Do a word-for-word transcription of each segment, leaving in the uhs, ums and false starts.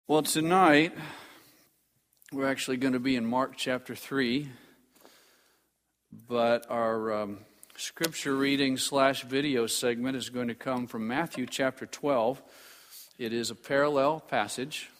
Well, tonight, we're actually going to be in Mark chapter three, but our um, scripture reading slash video segment is going to come from Matthew chapter twelve. It is a parallel passage.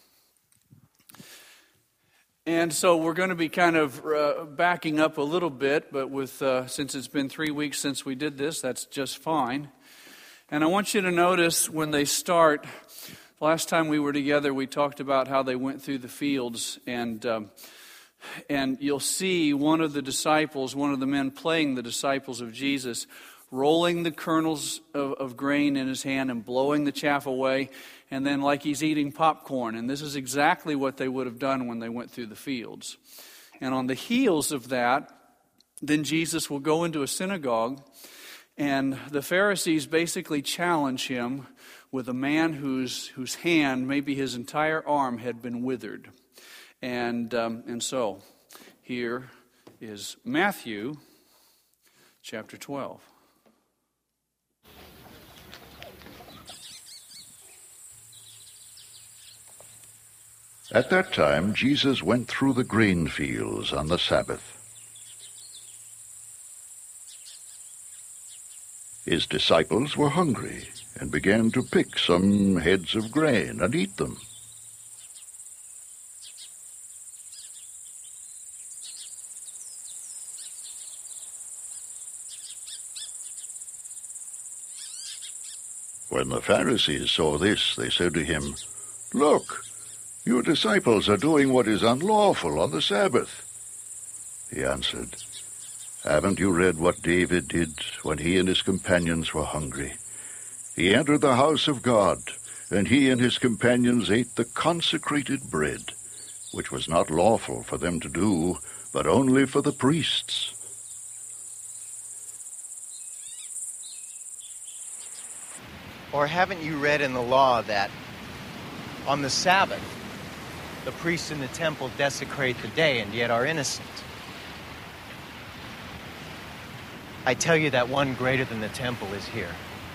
And so we're going to be kind of uh, backing up a little bit, but with uh, since it's been three weeks since we did this, that's just fine. And I want you to notice when they start. Last time we were together, we talked about how they went through the fields, and um, and you'll see one of the disciples, one of the men playing the disciples of Jesus, rolling the kernels of, of grain in his hand and blowing the chaff away, and then like he's eating popcorn. And this is exactly what they would have done when they went through the fields. And on the heels of that, then Jesus will go into a synagogue, and the Pharisees basically challenge him with a man whose whose hand, maybe his entire arm, had been withered. And um, and so, here is Matthew chapter twelve. At that time, Jesus went through the grain fields on the Sabbath. His disciples were hungry and began to pick some heads of grain and eat them. When the Pharisees saw this, they said to him, "Look, your disciples are doing what is unlawful on the Sabbath." He answered, "Haven't you read what David did when he and his companions were hungry? He entered the house of God, and he and his companions ate the consecrated bread, which was not lawful for them to do, but only for the priests." Or haven't you read in the law that on the Sabbath, the priests in the temple desecrate the day and yet are innocent? I tell you that one greater than the temple is here.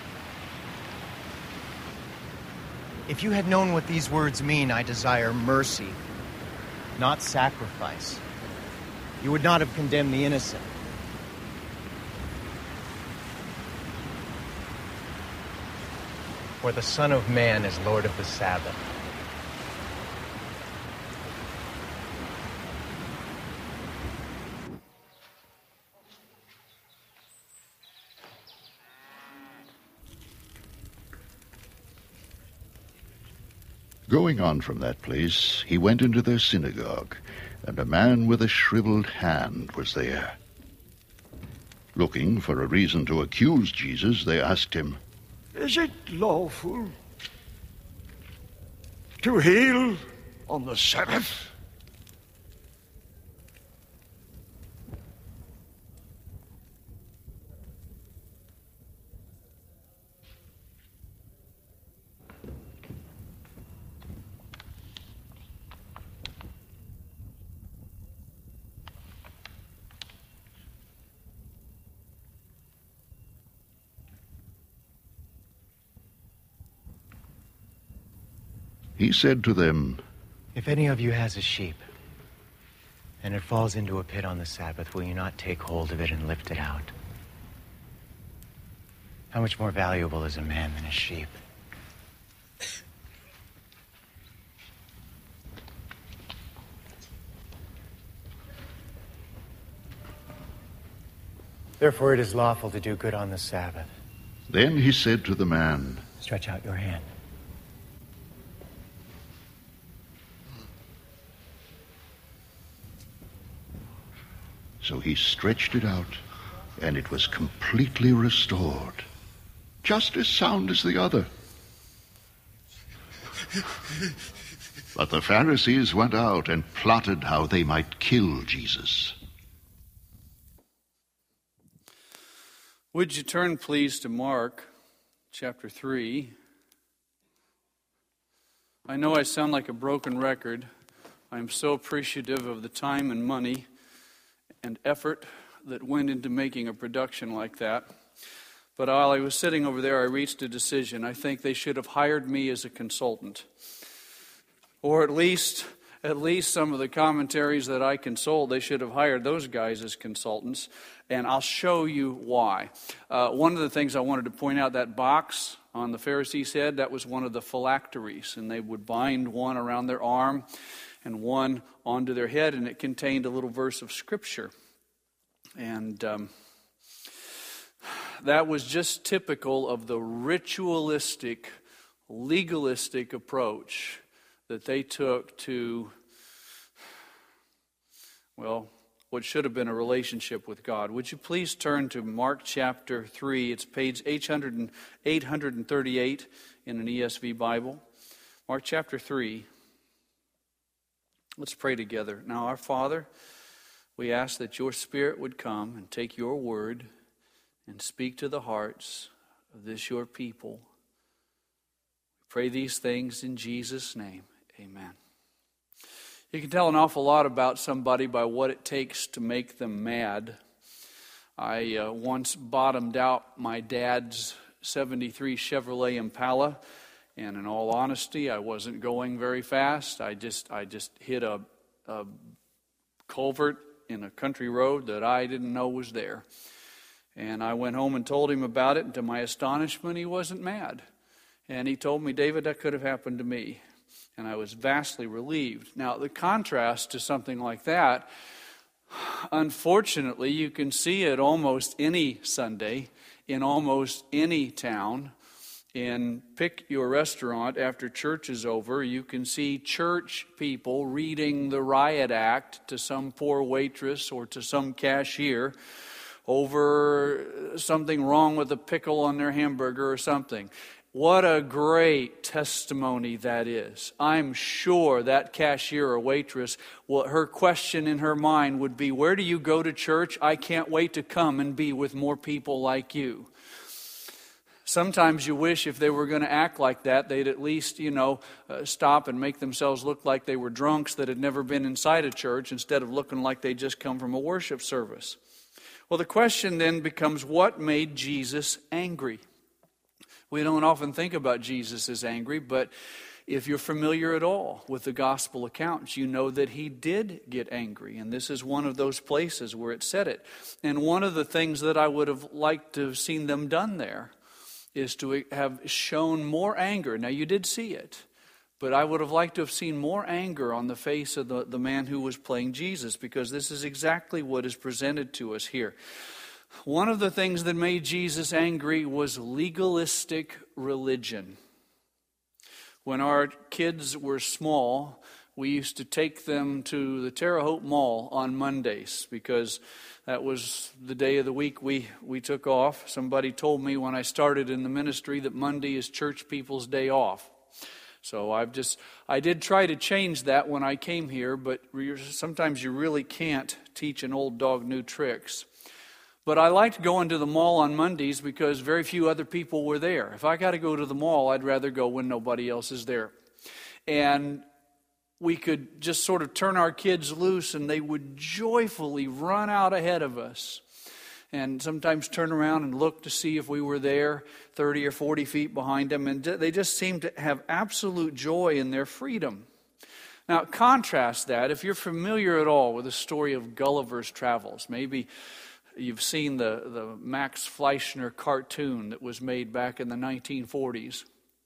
If you had known what these words mean, "I desire mercy, not sacrifice," you would not have condemned the innocent. For the Son of Man is Lord of the Sabbath. Going on from that place, he went into their synagogue, and a man with a shriveled hand was there. Looking for a reason to accuse Jesus, they asked him, "Is it lawful to heal on the Sabbath?" He said to them, If any of you has a sheep, and it falls into a pit on the Sabbath, will you not take hold of it and lift it out? How much more valuable is a man than a sheep? Therefore it is lawful to do good on the Sabbath. Then he said to the man, Stretch out your hand. So he stretched it out, and it was completely restored, just as sound as the other. But the Pharisees went out and plotted how they might kill Jesus. Would you turn, please, to Mark chapter three? I know I sound like a broken record. I am so appreciative of the time and money and effort that went into making a production like that. But while I was sitting over there, I reached a decision. I think they should have hired me as a consultant. Or at least, at least some of the commentaries that I consult, they should have hired those guys as consultants. And I'll show you why. Uh, one of the things I wanted to point out, that box on the Pharisee's head, that was one of the phylacteries. And they would bind one around their arm and one onto their head, and it contained a little verse of Scripture. And um, that was just typical of the ritualistic, legalistic approach that they took to, well, what should have been a relationship with God. Would you please turn to Mark chapter three? It's page eight thirty-eight in an E S V Bible. Mark chapter three. Let's pray together. Now, our Father, we ask that your Spirit would come and take your word and speak to the hearts of this your people. We pray these things in Jesus' name. Amen. You can tell an awful lot about somebody by what it takes to make them mad. I uh, once bottomed out my dad's seventy-three Chevrolet Impala, and in all honesty, I wasn't going very fast. I just I just hit a, a culvert in a country road that I didn't know was there. And I went home and told him about it, and to my astonishment, he wasn't mad. And he told me, David, that could have happened to me. And I was vastly relieved. Now, the contrast to something like that, unfortunately, you can see it almost any Sunday, in almost any town. In pick your restaurant after church is over, you can see church people reading the riot act to some poor waitress or to some cashier over something wrong with a pickle on their hamburger or something. What a great testimony that is. I'm sure that cashier or waitress, well, her question in her mind would be, where do you go to church? I can't wait to come and be with more people like you. Sometimes you wish if they were going to act like that, they'd at least, you know, uh, stop and make themselves look like they were drunks that had never been inside a church instead of looking like they just come from a worship service. Well, the question then becomes, what made Jesus angry? We don't often think about Jesus as angry, but if you're familiar at all with the gospel accounts, you know that he did get angry. And this is one of those places where it said it. And one of the things that I would have liked to have seen them done there is to have shown more anger. Now, you did see it, but I would have liked to have seen more anger on the face of the, the man who was playing Jesus, because this is exactly what is presented to us here. One of the things that made Jesus angry was legalistic religion. When our kids were small, we used to take them to the Terre Haute Mall on Mondays because that was the day of the week we, we took off. Somebody told me when I started in the ministry that Monday is church people's day off. So I've just, I did try to change that when I came here, but sometimes you really can't teach an old dog new tricks. But I liked going to the mall on Mondays because very few other people were there. If I got to go to the mall, I'd rather go when nobody else is there. And we could just sort of turn our kids loose and they would joyfully run out ahead of us. And sometimes turn around and look to see if we were there thirty or forty feet behind them. And they just seemed to have absolute joy in their freedom. Now, contrast that, if you're familiar at all with the story of Gulliver's Travels, maybe you've seen the, the Max Fleischner cartoon that was made back in the nineteen forties.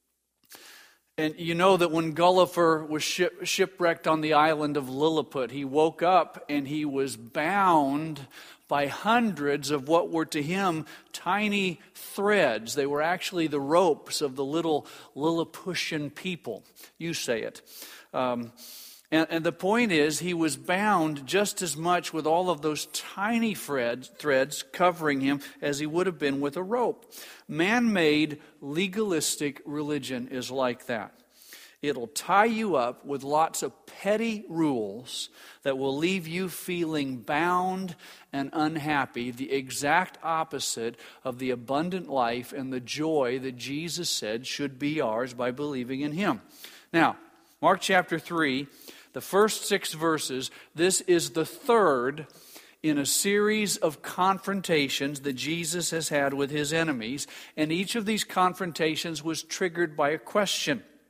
And you know that when Gulliver was ship, shipwrecked on the island of Lilliput, he woke up and he was bound by hundreds of what were to him tiny threads. They were actually the ropes of the little Lilliputian people. You say it. Um, And, and the point is, he was bound just as much with all of those tiny threads, threads covering him as he would have been with a rope. Man-made legalistic religion is like that. It'll tie you up with lots of petty rules that will leave you feeling bound and unhappy, the exact opposite of the abundant life and the joy that Jesus said should be ours by believing in him. Now, Mark chapter three, the first six verses, this is the third in a series of confrontations that Jesus has had with his enemies. And each of these confrontations was triggered by a question.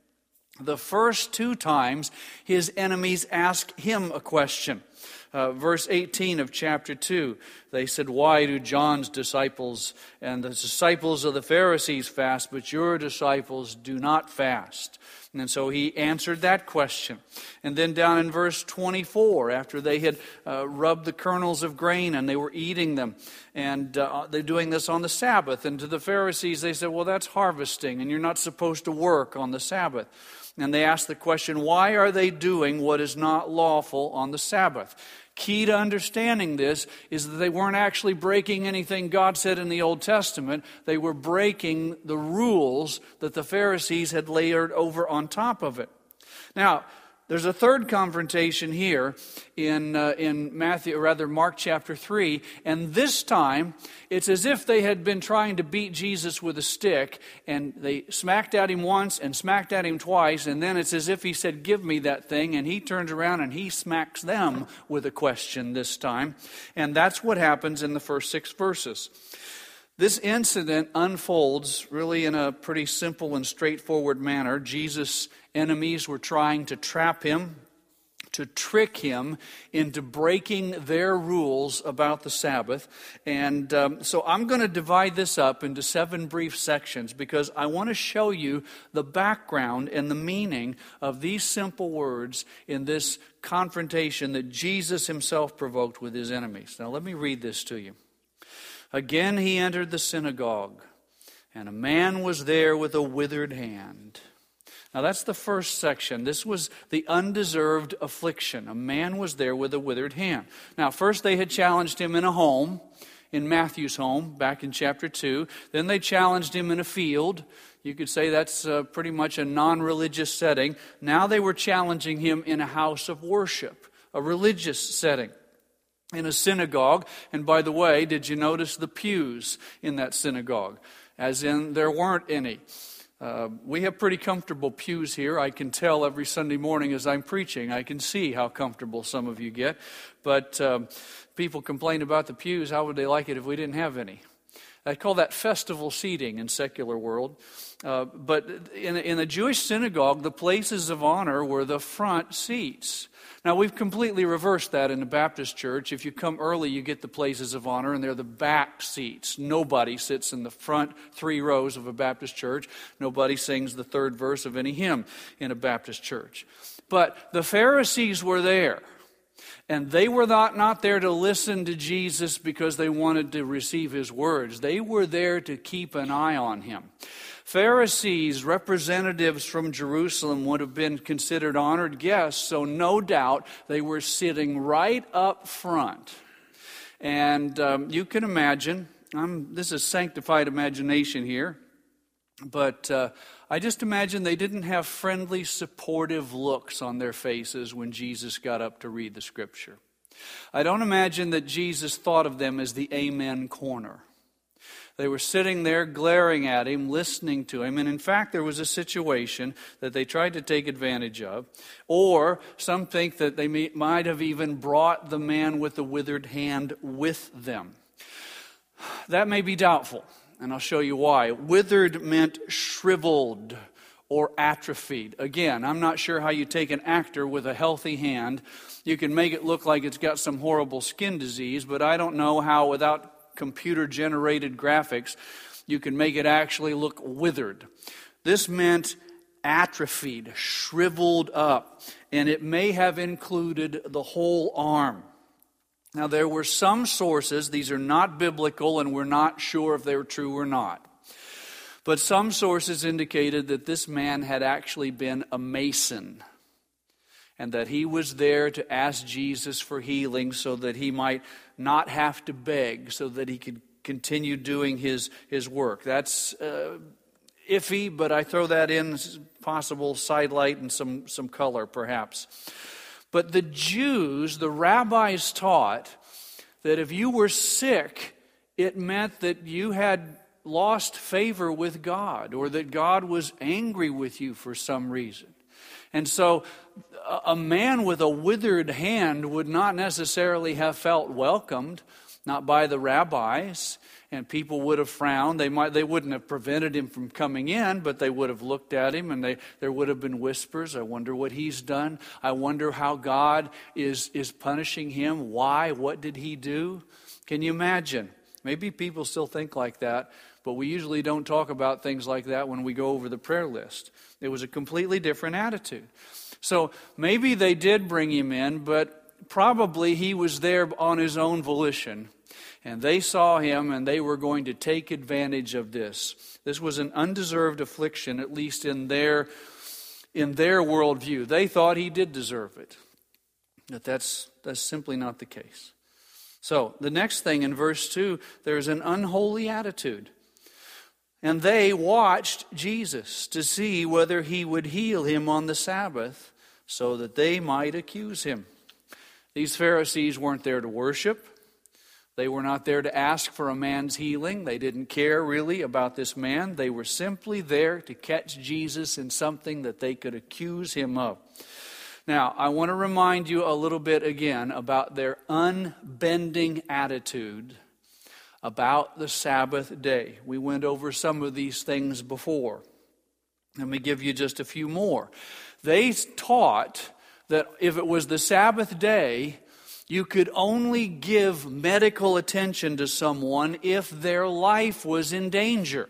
The first two times, his enemies ask him a question. Uh, verse eighteen of chapter two, they said, "Why do John's disciples and the disciples of the Pharisees fast, but your disciples do not fast?" And so he answered that question. And then down in verse twenty-four, after they had uh, rubbed the kernels of grain and they were eating them, and uh, they're doing this on the Sabbath. And to the Pharisees, they said, "Well, that's harvesting, and you're not supposed to work on the Sabbath." And they asked the question, why are they doing what is not lawful on the Sabbath? Key to understanding this is that they weren't actually breaking anything God said in the Old Testament. They were breaking the rules that the Pharisees had layered over on top of it. Now, there's a third confrontation here in uh, in Matthew, or rather Mark chapter three, and this time it's as if they had been trying to beat Jesus with a stick, and they smacked at him once and smacked at him twice, and then it's as if he said, "Give me that thing," and he turns around and he smacks them with a question this time, and that's what happens in the first six verses. This incident unfolds really in a pretty simple and straightforward manner. Jesus' enemies were trying to trap him, to trick him into breaking their rules about the Sabbath. And um, so I'm going to divide this up into seven brief sections because I want to show you the background and the meaning of these simple words in this confrontation that Jesus himself provoked with his enemies. Now let me read this to you. "Again he entered the synagogue, and a man was there with a withered hand." Now that's the first section. This was the undeserved affliction. A man was there with a withered hand. Now first they had challenged him in a home, in Matthew's home, back in chapter two. Then they challenged him in a field. You could say that's uh, pretty much a non-religious setting. Now they were challenging him in a house of worship, a religious setting, in a synagogue. And by the way, did you notice the pews in that synagogue? As in, there weren't any. Uh, we have pretty comfortable pews here. I can tell every Sunday morning as I'm preaching. I can see how comfortable some of you get. But um, people complain about the pews. How would they like it if we didn't have any? I call that festival seating in secular world. Uh, but in, in the Jewish synagogue, the places of honor were the front seats. Now, we've completely reversed that in the Baptist church. If you come early, you get the places of honor, and they're the back seats. Nobody sits in the front three rows of a Baptist church. Nobody sings the third verse of any hymn in a Baptist church. But the Pharisees were there. And they were not, not there to listen to Jesus because they wanted to receive his words. They were there to keep an eye on him. Pharisees, representatives from Jerusalem, would have been considered honored guests, so no doubt they were sitting right up front. And um, you can imagine, I'm, this is sanctified imagination here, but uh, I just imagine they didn't have friendly, supportive looks on their faces when Jesus got up to read the scripture. I don't imagine that Jesus thought of them as the amen corner. They were sitting there glaring at him, listening to him. And in fact, there was a situation that they tried to take advantage of. Or some think that they may, might have even brought the man with the withered hand with them. That may be doubtful, and I'll show you why. Withered meant shriveled or atrophied. Again, I'm not sure how you take an actor with a healthy hand. You can make it look like it's got some horrible skin disease, but I don't know how without computer-generated graphics, you can make it actually look withered. This meant atrophied, shriveled up, and it may have included the whole arm. Now, there were some sources, these are not biblical, and we're not sure if they were true or not, but some sources indicated that this man had actually been a mason, and that he was there to ask Jesus for healing so that he might not have to beg, so that he could continue doing his, his work. That's uh, iffy, but I throw that in as possible sidelight and some, some color perhaps. But the Jews, the rabbis taught that if you were sick, it meant that you had lost favor with God, or that God was angry with you for some reason. And so a man with a withered hand would not necessarily have felt welcomed. not by the rabbis, and people would have frowned. They might, they wouldn't have prevented him from coming in, but they would have looked at him, and they, there would have been whispers. I wonder what he's done. I wonder how God is, is punishing him. Why? What did he do? Can you imagine? Maybe people still think like that, but we usually don't talk about things like that when we go over the prayer list. It was a completely different attitude. So maybe they did bring him in, but probably he was there on his own volition, and they saw him and they were going to take advantage of this. This was an undeserved affliction, at least in their in their worldview. They thought he did deserve it, but that's that's simply not the case. So the next thing in verse two, there's an unholy attitude. And they watched Jesus to see whether he would heal him on the Sabbath, so that they might accuse him. These Pharisees weren't there to worship. They were not there to ask for a man's healing. They didn't care really about this man. They were simply there to catch Jesus in something that they could accuse him of. Now, I want to remind you a little bit again about their unbending attitude about the Sabbath day. We went over some of these things before. Let me give you just a few more. They taught that if it was the Sabbath day, you could only give medical attention to someone if their life was in danger.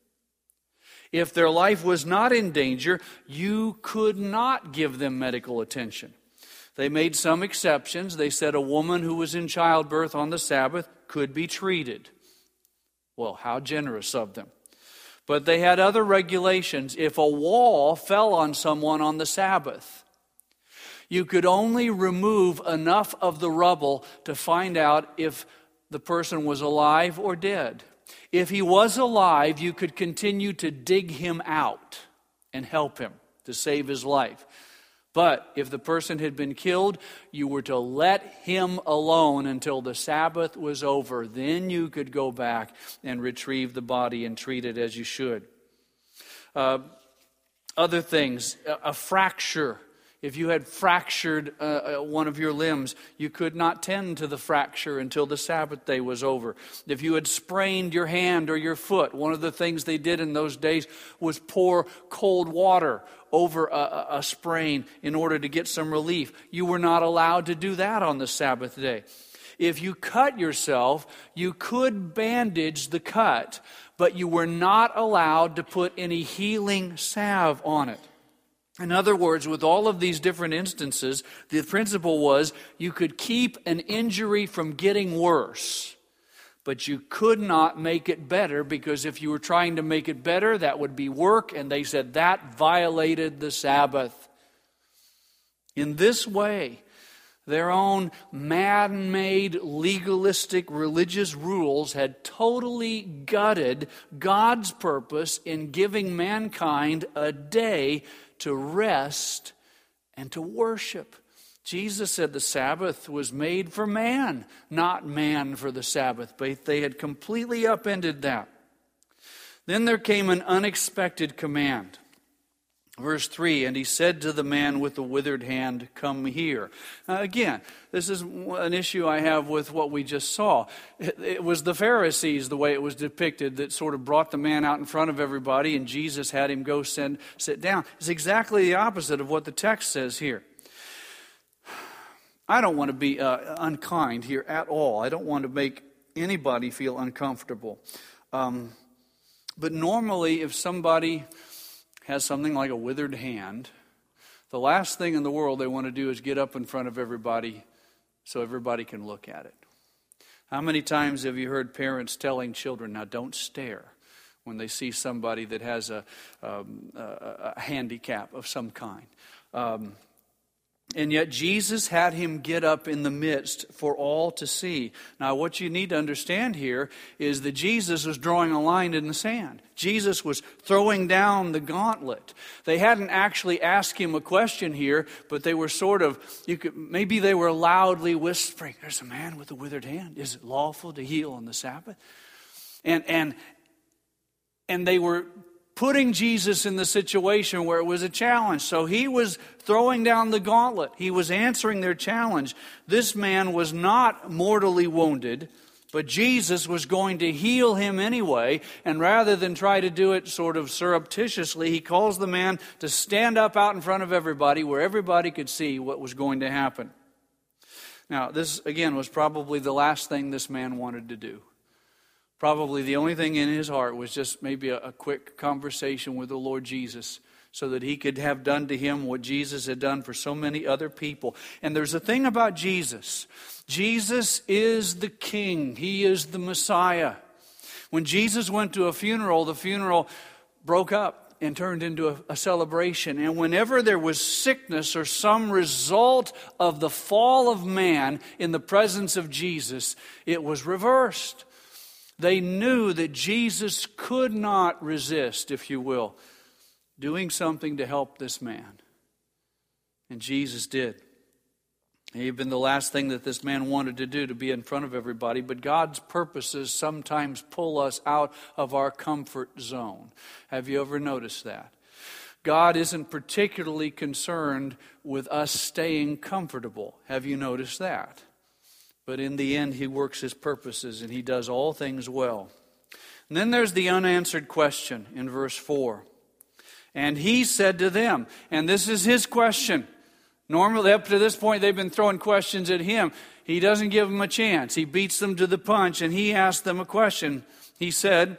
If their life was not in danger, you could not give them medical attention. They made some exceptions. They said a woman who was in childbirth on the Sabbath could be treated. Well, how generous of them. But they had other regulations. If a wall fell on someone on the Sabbath, you could only remove enough of the rubble to find out if the person was alive or dead. If he was alive, you could continue to dig him out and help him to save his life. But if the person had been killed, you were to let him alone until the Sabbath was over. Then you could go back and retrieve the body and treat it as you should. Uh, other things, a, a fracture. If you had fractured uh, one of your limbs, you could not tend to the fracture until the Sabbath day was over. If you had sprained your hand or your foot, one of the things they did in those days was pour cold water over a, a sprain in order to get some relief. You were not allowed to do that on the Sabbath day. If you cut yourself, you could bandage the cut, but you were not allowed to put any healing salve on it. In other words, with all of these different instances, the principle was you could keep an injury from getting worse, but you could not make it better, because if you were trying to make it better, that would be work, and they said that violated the Sabbath. In this way, their own man-made, legalistic religious rules had totally gutted God's purpose in giving mankind a day to rest and to worship. Jesus said the Sabbath was made for man, not man for the Sabbath. But they had completely upended that. Then there came an unexpected command. Verse three, and he said to the man with the withered hand, come here. Now again, this is an issue I have with what we just saw. It, it was the Pharisees, the way it was depicted, that sort of brought the man out in front of everybody, and Jesus had him go send, sit down. It's exactly the opposite of what the text says here. I don't want to be uh, unkind here at all. I don't want to make anybody feel uncomfortable. Um, but normally, if somebody has something like a withered hand, the last thing in the world they want to do is get up in front of everybody so everybody can look at it. How many times have you heard parents telling children, now don't stare when they see somebody that has a, um, a, a handicap of some kind? Um, And yet Jesus had him get up in the midst for all to see. Now what you need to understand here is that Jesus was drawing a line in the sand. Jesus was throwing down the gauntlet. They hadn't actually asked him a question here, but they were sort of, you could maybe they were loudly whispering, there's a man with a withered hand. Is it lawful to heal on the Sabbath? And and and they were putting Jesus in the situation where it was a challenge. So he was throwing down the gauntlet. He was answering their challenge. This man was not mortally wounded. But Jesus was going to heal him anyway, and rather than try to do it sort of surreptitiously, he calls the man to stand up out in front of everybody where everybody could see what was going to happen. Now, this, again, was probably the last thing this man wanted to do. Probably the only thing in his heart was just maybe a, a quick conversation with the Lord Jesus so that he could have done to him what Jesus had done for so many other people. And there's a thing about Jesus. Jesus is the King. He is the Messiah. When Jesus went to a funeral, the funeral broke up and turned into a, a celebration. And whenever there was sickness or some result of the fall of man in the presence of Jesus, it was reversed. They knew that Jesus could not resist, if you will, doing something to help this man. And Jesus did. It had been the last thing that this man wanted to do, to be in front of everybody. But God's purposes sometimes pull us out of our comfort zone. Have you ever noticed that? God isn't particularly concerned with us staying comfortable. Have you noticed that? But in the end, he works his purposes and he does all things well. And then there's the unanswered question in verse four. And he said to them, and this is his question. Normally, up to this point, they've been throwing questions at him. He doesn't give them a chance. He beats them to the punch, and he asks them a question. He said,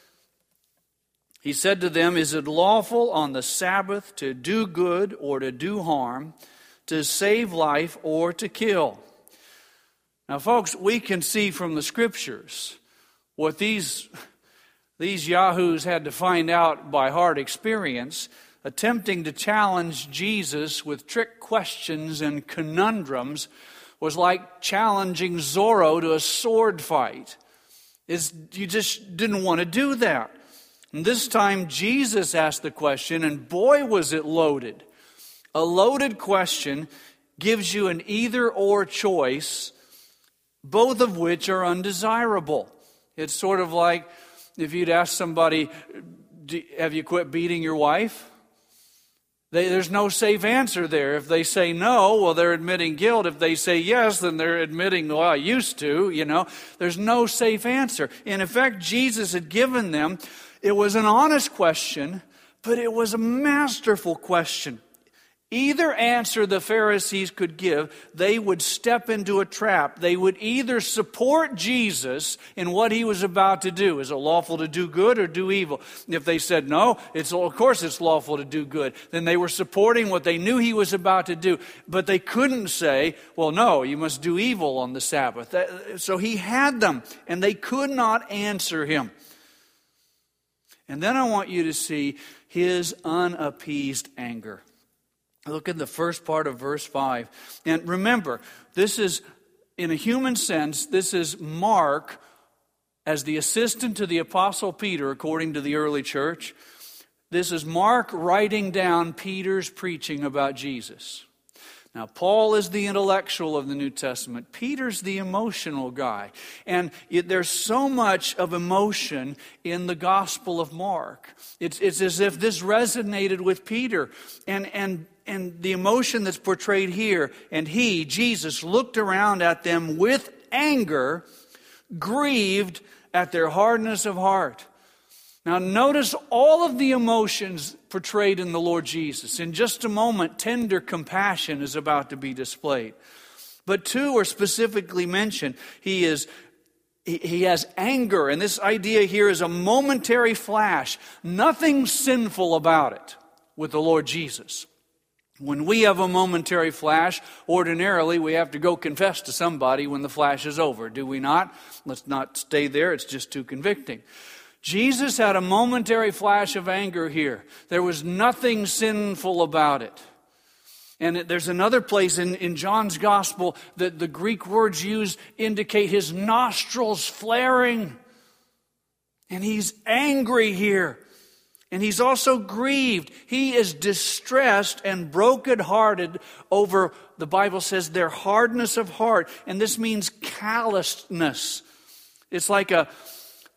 he said to them, is it lawful on the Sabbath to do good or to do harm, to save life or to kill? Now, folks, we can see from the Scriptures what these, these yahoos had to find out by hard experience, attempting to challenge Jesus with trick questions and conundrums was like challenging Zorro to a sword fight. It's, you just didn't want to do that. And this time Jesus asked the question, and boy was it loaded. A loaded question gives you an either-or choice, both of which are undesirable. It's sort of like if you'd ask somebody, have you quit beating your wife? They, there's no safe answer there. If they say no, well, they're admitting guilt. If they say yes, then they're admitting, well, I used to, you know. There's no safe answer. In effect, Jesus had given them, it was an honest question, but it was a masterful question. Either answer the Pharisees could give, they would step into a trap. They would either support Jesus in what he was about to do. Is it lawful to do good or do evil? If they said no, it's of course it's lawful to do good. Then they were supporting what they knew he was about to do. But they couldn't say, well, no, you must do evil on the Sabbath. So he had them, and they could not answer him. And then I want you to see his unappeased anger. Look at the first part of verse five. And remember, this is, in a human sense, this is Mark as the assistant to the Apostle Peter, according to the early church. This is Mark writing down Peter's preaching about Jesus. Now, Paul is the intellectual of the New Testament. Peter's the emotional guy. And it, there's so much of emotion in the Gospel of Mark. It's, it's as if this resonated with Peter. And, and, and the emotion that's portrayed here, and he, Jesus, looked around at them with anger, grieved at their hardness of heart. Now notice all of the emotions portrayed in the Lord Jesus. In just a moment, tender compassion is about to be displayed. But two are specifically mentioned. He is he, he has anger, and this idea here is a momentary flash. Nothing sinful about it with the Lord Jesus. When we have a momentary flash, ordinarily we have to go confess to somebody when the flash is over, do we not? Let's not stay there, it's just too convicting. Jesus had a momentary flash of anger here. There was nothing sinful about it. And there's another place in, in John's Gospel that the Greek words used indicate his nostrils flaring. And he's angry here. And he's also grieved. He is distressed and brokenhearted over, the Bible says, their hardness of heart. And this means callousness. It's like a...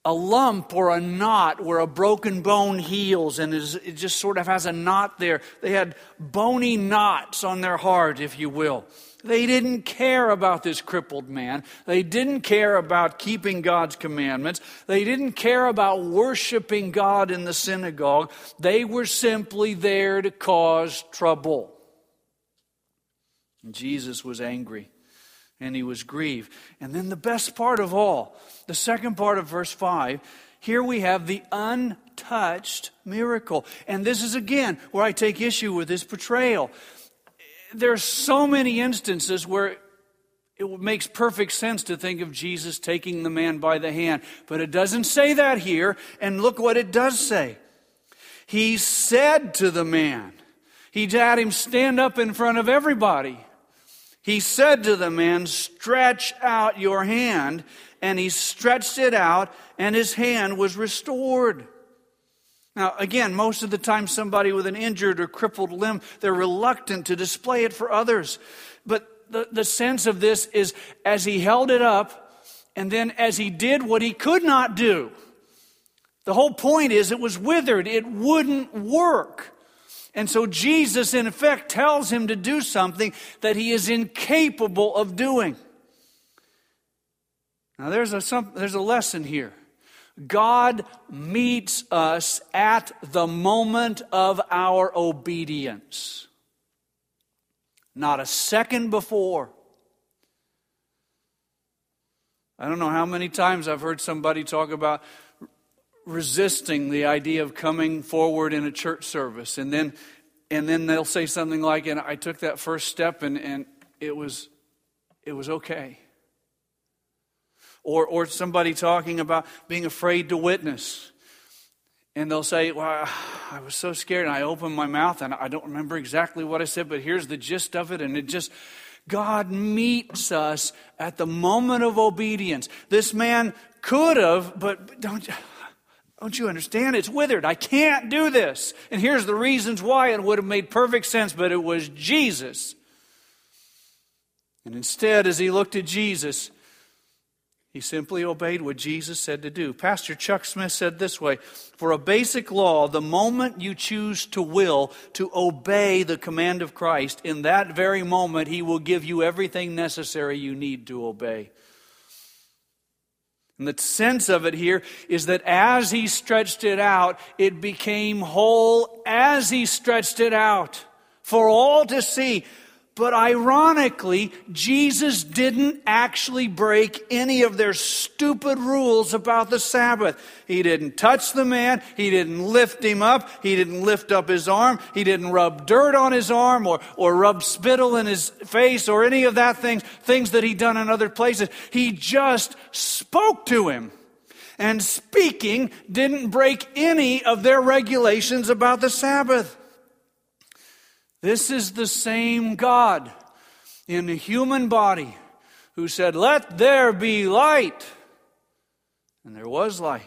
a lump or a knot where a broken bone heals, and is, it just sort of has a knot there. They had bony knots on their heart, if you will. They didn't care about this crippled man. They didn't care about keeping God's commandments. They didn't care about worshiping God in the synagogue. They were simply there to cause trouble. And Jesus was angry, and he was grieved. And then the best part of all, the second part of verse five, here we have the untouched miracle. And this is again where I take issue with this portrayal. There's so many instances where it makes perfect sense to think of Jesus taking the man by the hand. But it doesn't say that here. And look what it does say. He said to the man, he had him stand up in front of everybody. He said to the man, stretch out your hand. And he stretched it out, and his hand was restored. Now, again, most of the time somebody with an injured or crippled limb, they're reluctant to display it for others. But the, the sense of this is as he held it up, and then as he did what he could not do. The whole point is it was withered. It wouldn't work. And so Jesus, in effect, tells him to do something that he is incapable of doing. Now, there's a, some, there's a lesson here. God meets us at the moment of our obedience. Not a second before. I don't know how many times I've heard somebody talk about resisting the idea of coming forward in a church service. And then and then they'll say something like, and I took that first step and, and it was it was okay. Or or somebody talking about being afraid to witness. And they'll say, well, I was so scared and I opened my mouth and I don't remember exactly what I said, but here's the gist of it. And it just, God meets us at the moment of obedience. This man could have, but don't, don't you understand? It's withered. I can't do this. And here's the reasons why it would have made perfect sense, but it was Jesus. And instead, as he looked at Jesus, he simply obeyed what Jesus said to do. Pastor Chuck Smith said this way, for a basic law, the moment you choose to will to obey the command of Christ, in that very moment he will give you everything necessary you need to obey. And the sense of it here is that as he stretched it out, it became whole as he stretched it out for all to see. But ironically, Jesus didn't actually break any of their stupid rules about the Sabbath. He didn't touch the man. He didn't lift him up. He didn't lift up his arm. He didn't rub dirt on his arm or, or rub spittle in his face or any of that things, things that he'd done in other places. He just spoke to him. And speaking didn't break any of their regulations about the Sabbath. This is the same God in a human body who said, let there be light. And there was light.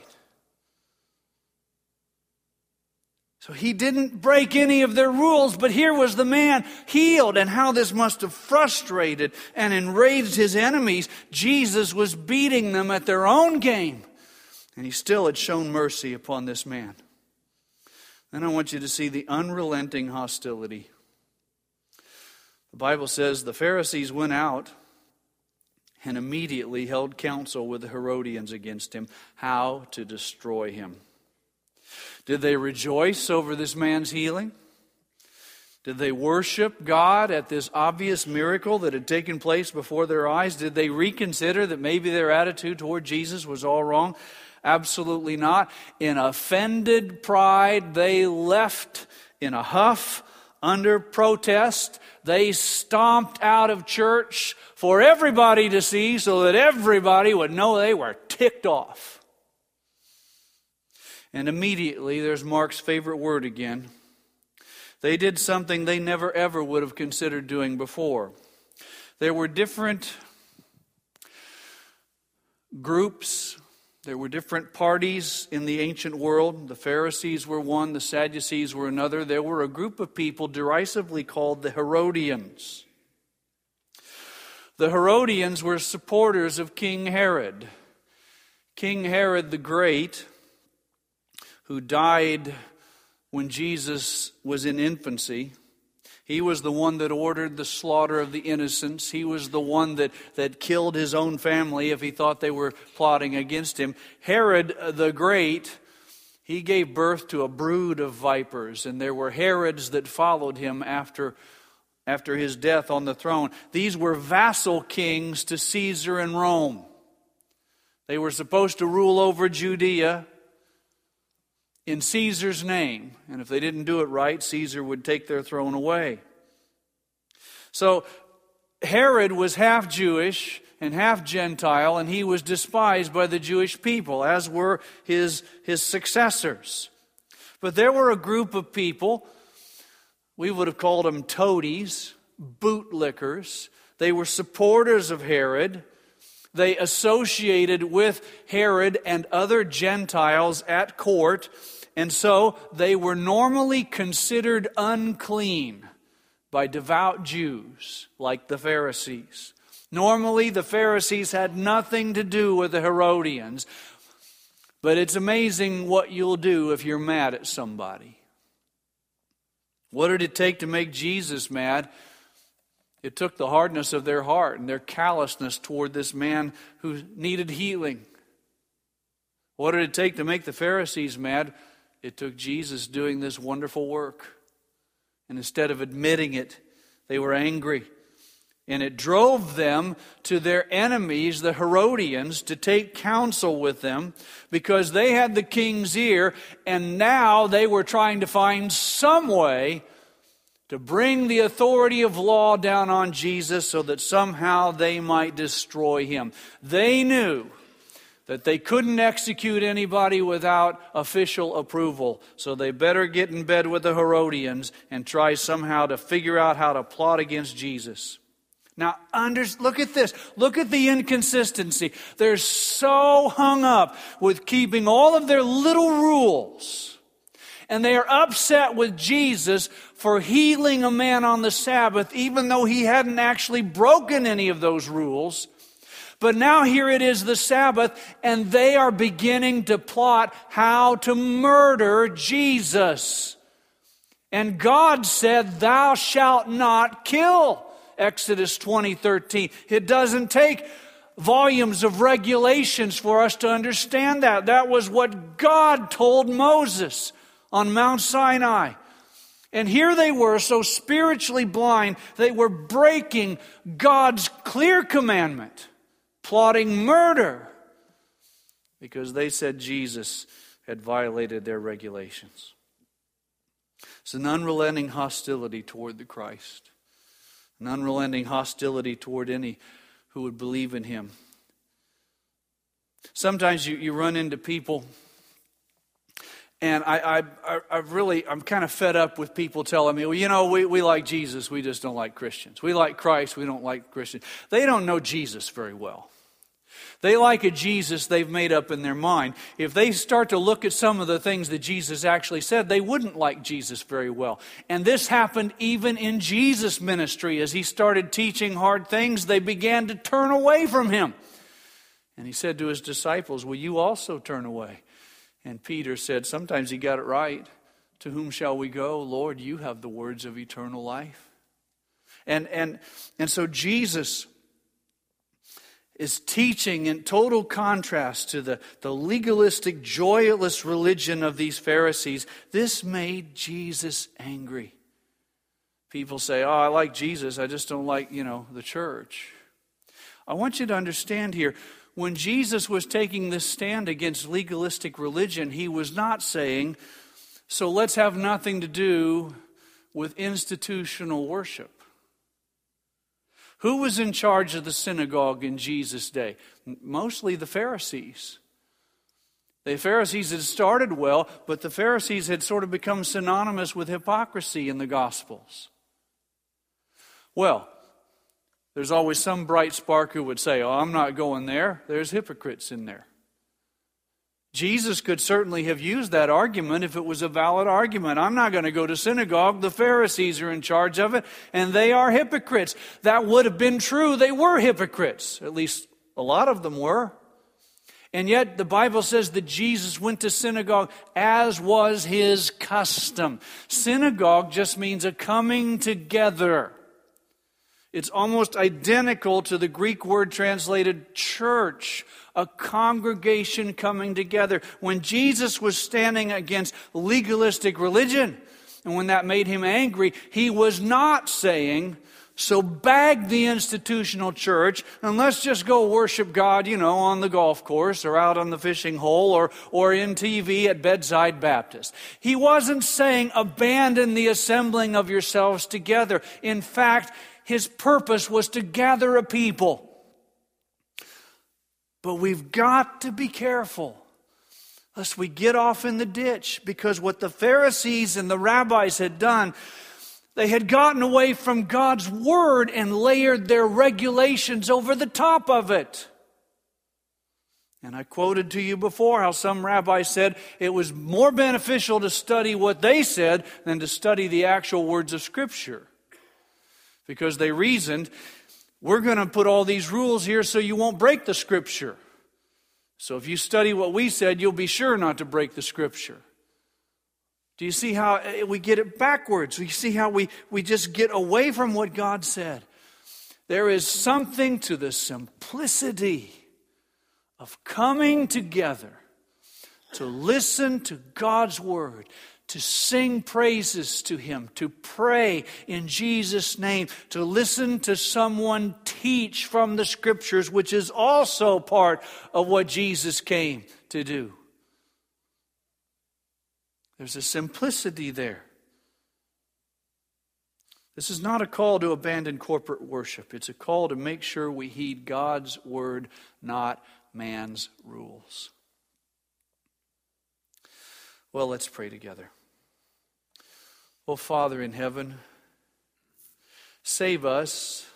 So he didn't break any of their rules, but here was the man healed. And how this must have frustrated and enraged his enemies. Jesus was beating them at their own game. And he still had shown mercy upon this man. Then I want you to see the unrelenting hostility. The Bible says the Pharisees went out and immediately held counsel with the Herodians against him, how to destroy him. Did they rejoice over this man's healing? Did they worship God at this obvious miracle that had taken place before their eyes? Did they reconsider that maybe their attitude toward Jesus was all wrong? Absolutely not. In offended pride, they left in a huff under protest. They stomped out of church for everybody to see so that everybody would know they were ticked off. And immediately, there's Mark's favorite word again. They did something they never ever would have considered doing before. There were different groups. There were different parties in the ancient world. The Pharisees were one, the Sadducees were another. There were a group of people derisively called the Herodians. The Herodians were supporters of King Herod. King Herod the Great, who died when Jesus was in infancy, he was the one that ordered the slaughter of the innocents. He was the one that, that killed his own family if he thought they were plotting against him. Herod the Great, he gave birth to a brood of vipers, and there were Herods that followed him after, after his death on the throne. These were vassal kings to Caesar in Rome. They were supposed to rule over Judea in Caesar's name. And if they didn't do it right, Caesar would take their throne away. So Herod was half Jewish and half Gentile, and he was despised by the Jewish people, as were his, his successors. But there were a group of people, we would have called them toadies, bootlickers. They were supporters of Herod. They associated with Herod and other Gentiles at court, and so they were normally considered unclean by devout Jews like the Pharisees. Normally the Pharisees had nothing to do with the Herodians, but it's amazing what you'll do if you're mad at somebody. What did it take to make Jesus mad? It took the hardness of their heart and their callousness toward this man who needed healing. What did it take to make the Pharisees mad? It took Jesus doing this wonderful work. And instead of admitting it, they were angry. And it drove them to their enemies, the Herodians, to take counsel with them because they had the king's ear, and now they were trying to find some way to bring the authority of law down on Jesus so that somehow they might destroy him. They knew that they couldn't execute anybody without official approval, so they better get in bed with the Herodians and try somehow to figure out how to plot against Jesus. Now, under, look at this. Look at the inconsistency. They're so hung up with keeping all of their little rules. And they are upset with Jesus for healing a man on the Sabbath, even though he hadn't actually broken any of those rules. But now here it is the Sabbath, and they are beginning to plot how to murder Jesus. And God said, "Thou shalt not kill." Exodus twenty thirteen. It doesn't take volumes of regulations for us to understand that. That was what God told Moses on Mount Sinai. And here they were, so spiritually blind, they were breaking God's clear commandment, plotting murder, because they said Jesus had violated their regulations. It's an unrelenting hostility toward the Christ. An unrelenting hostility toward any who would believe in him. Sometimes you, you run into people, and I, I, I really, I'm kind of fed up with people telling me, well, you know, we, we like Jesus, we just don't like Christians. We like Christ, we don't like Christians. They don't know Jesus very well. They like a Jesus they've made up in their mind. If they start to look at some of the things that Jesus actually said, they wouldn't like Jesus very well. And this happened even in Jesus' ministry. As he started teaching hard things, they began to turn away from him. And he said to his disciples, "Will you also turn away?" And Peter said, sometimes he got it right. "To whom shall we go? Lord, you have the words of eternal life." And, and, and so Jesus is teaching in total contrast to the, the legalistic, joyless religion of these Pharisees. This made Jesus angry. People say, "Oh, I like Jesus, I just don't like, you know, the church." I want you to understand here, when Jesus was taking this stand against legalistic religion, he was not saying, so let's have nothing to do with institutional worship. Who was in charge of the synagogue in Jesus' day? Mostly the Pharisees. The Pharisees had started well, but the Pharisees had sort of become synonymous with hypocrisy in the Gospels. Well, there's always some bright spark who would say, "Oh, I'm not going there. There's hypocrites in there." Jesus could certainly have used that argument if it was a valid argument. I'm not going to go to synagogue. The Pharisees are in charge of it, and they are hypocrites. That would have been true. They were hypocrites. At least a lot of them were. And yet the Bible says that Jesus went to synagogue as was his custom. Synagogue just means a coming together. It's almost identical to the Greek word translated church, a congregation coming together. When Jesus was standing against legalistic religion, and when that made him angry, he was not saying, so bag the institutional church and let's just go worship God, you know, on the golf course or out on the fishing hole or, or in T V at Bedside Baptist. He wasn't saying abandon the assembling of yourselves together. In fact, his purpose was to gather a people. But we've got to be careful lest we get off in the ditch, because what the Pharisees and the rabbis had done, they had gotten away from God's word and layered their regulations over the top of it. And I quoted to you before how some rabbis said it was more beneficial to study what they said than to study the actual words of Scripture. Because they reasoned, we're going to put all these rules here so you won't break the Scripture. So if you study what we said, you'll be sure not to break the Scripture. Do you see how we get it backwards? You see how we, we just get away from what God said? There is something to the simplicity of coming together to listen to God's Word, to sing praises to Him, to pray in Jesus' name, to listen to someone teach from the Scriptures, which is also part of what Jesus came to do. There's a simplicity there. This is not a call to abandon corporate worship. It's a call to make sure we heed God's word, not man's rules. Well, let's pray together. Oh, Father in heaven, save us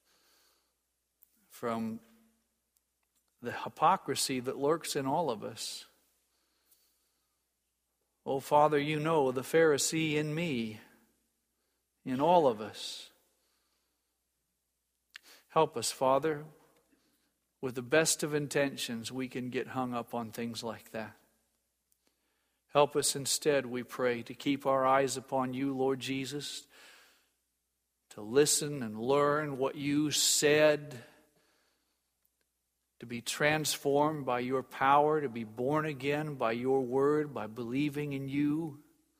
from the hypocrisy that lurks in all of us. Oh, Father, you know the Pharisee in me, in all of us. Help us, Father. With the best of intentions, we can get hung up on things like that. Help us instead, we pray, to keep our eyes upon you, Lord Jesus, to listen and learn what you said, to be transformed by your power, to be born again by your word, by believing in you,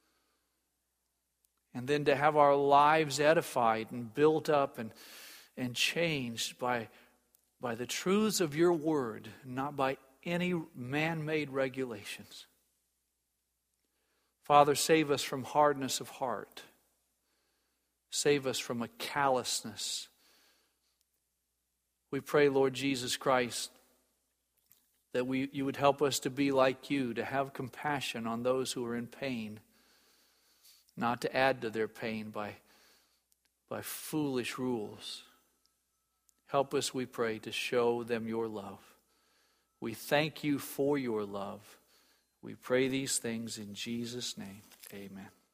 and then to have our lives edified and built up and, and changed by, by the truths of your word, not by any man-made regulations. Father, save us from hardness of heart. Save us from a callousness. We pray, Lord Jesus Christ, that we, you would help us to be like you, to have compassion on those who are in pain, not to add to their pain by, by foolish rules. Help us, we pray, to show them your love. We thank you for your love. We pray these things in Jesus' name. Amen.